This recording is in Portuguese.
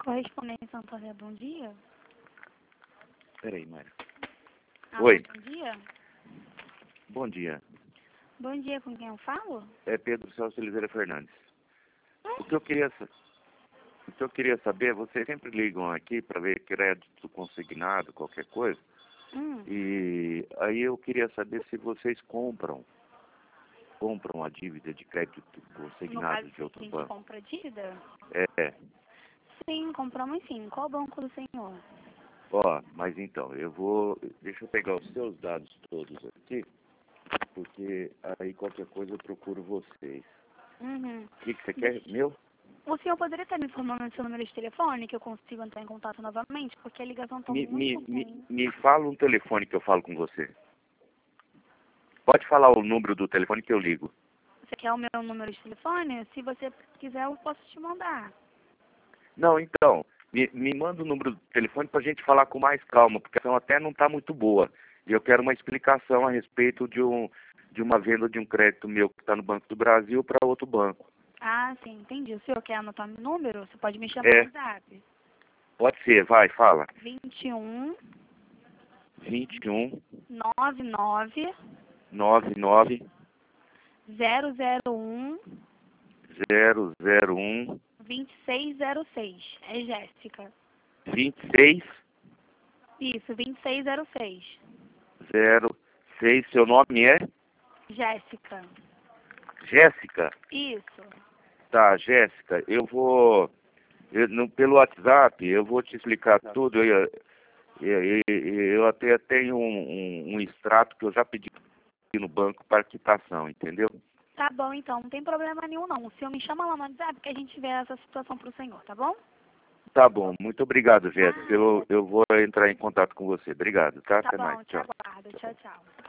Correspondente Santander, bom dia. Peraí, Mayra. Alô, Oi. bom dia. Bom dia. Bom dia, com quem eu falo? É Pedro Celso Oliveira Fernandes. O que eu queria saber, vocês sempre ligam aqui para ver crédito consignado, qualquer coisa. E aí eu queria saber se vocês compram a dívida de crédito No consignado caso, de outro a gente banco. compra dívida? É. Sim, compramos sim. Qual banco do senhor? Ó, mas então, deixa eu pegar os seus dados todos aqui, porque aí qualquer coisa eu procuro vocês. Uhum. O que você quer? Meu? O senhor poderia estar me informando o seu número de telefone, que eu consigo entrar em contato novamente? Porque a ligação está muito ruim. Me fala um telefone que eu falo com você. Pode falar o número do telefone que eu ligo. Você quer o meu número de telefone? Se você quiser, eu posso te mandar. Não, então, me manda o número do telefone para a gente falar com mais calma, porque a situação até não está muito boa. E eu quero uma explicação a respeito de uma venda de um crédito meu que está no Banco do Brasil para outro banco. Ah, sim, entendi. O senhor quer anotar meu número? Você pode me chamar É. no WhatsApp. Pode ser, vai, fala. 21 21 99 99 001 001 2606. É Jéssica. 26 Isso, 2606. 06. Seu nome é Jéssica. Jéssica? Isso. Tá, Jéssica, pelo WhatsApp, eu vou te explicar tudo. Eu até tenho um extrato que eu já pedi no banco para quitação, entendeu? Tá bom, então. Não tem problema nenhum, não. O senhor me chama lá no WhatsApp que a gente vê essa situação pro senhor, tá bom? Tá bom, muito obrigado, Jéssica. Eu vou entrar em contato com você. Obrigado, tá? Tá Até bom, mais. te Tchau. aguardo. Tchau, tchau.